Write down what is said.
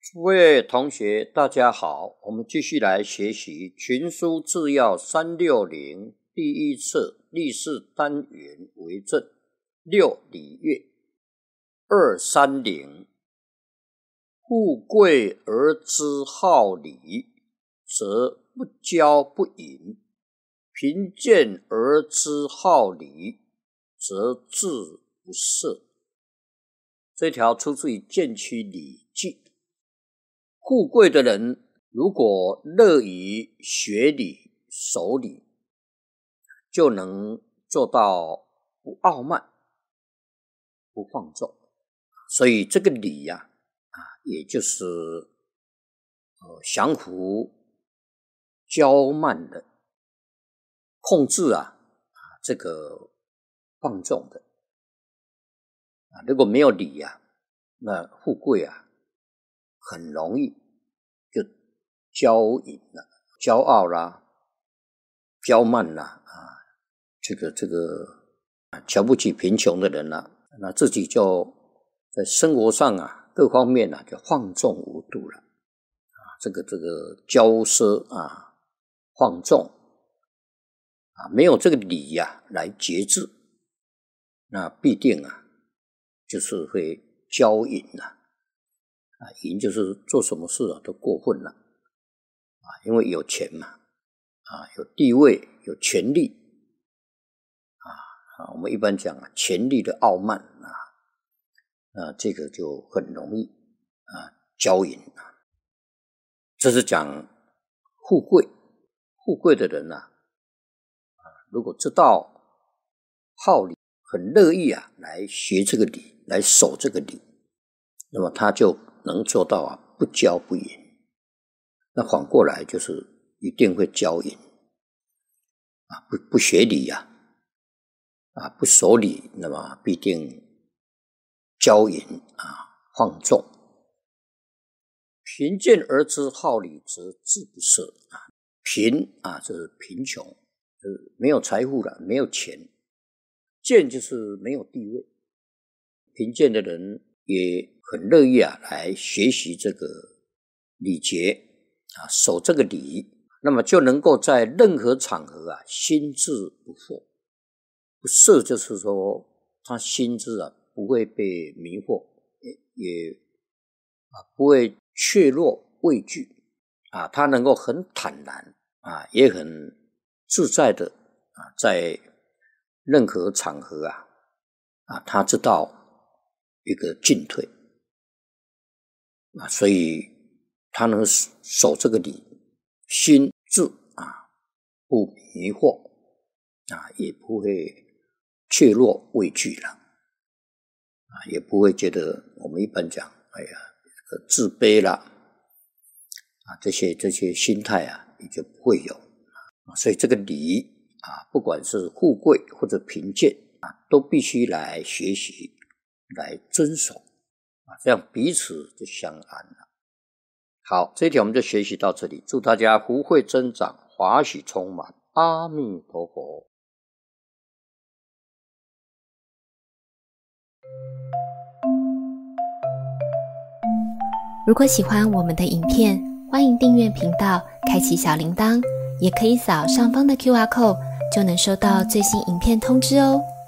诸位同学大家好，我们继续来学习群书治要360第一册历史单元为正6礼乐230。富贵而知好礼，则不骄不淫；贫贱而知好礼，则志不赦。这条出自于《荐区礼记》。富贵的人如果乐于学礼守礼，就能做到不傲慢不放纵。所以这个礼也就是降服骄慢的控制这个放纵的如果没有礼那富贵很容易就骄淫了、骄傲啦、骄慢啦这个瞧不起贫穷的人那自己就在生活上各方面就放纵无度了这个骄奢放纵没有这个礼来节制，那必定就是会骄淫淫就是做什么事都过分了因为有钱嘛有地位有权力我们一般讲权力的傲慢这个就很容易骄淫这是讲富贵的人如果知道好礼，很乐意来学这个礼，来守这个礼，那么他就能做到不骄不淫。那反过来就是一定会骄淫不学礼不守礼，那么必定骄淫放纵。贫贱而知好礼，则志不赦贫就是贫穷，就是没有财富了，没有钱。贱就是没有地位。贫贱的人也很乐意来学习这个礼节守这个礼，那么就能够在任何场合心智不惑。不赦就是说他心智不会被迷惑，也不会怯弱畏惧他能够很坦然也很自在的在任何场合他知道一个进退所以他能守这个礼，心智不迷惑也不会怯弱畏惧了也不会觉得我们一般讲自卑啦这些心态也就不会有所以这个礼不管是富贵或者贫贱都必须来学习来遵守这样彼此就相安了。好，这一条我们就学习到这里，祝大家福慧增长，华喜充满，阿弥陀佛。 如果喜欢我们的影片，欢迎订阅频道，开启小铃铛，也可以扫上方的 QR code， 就能收到最新影片通知哦。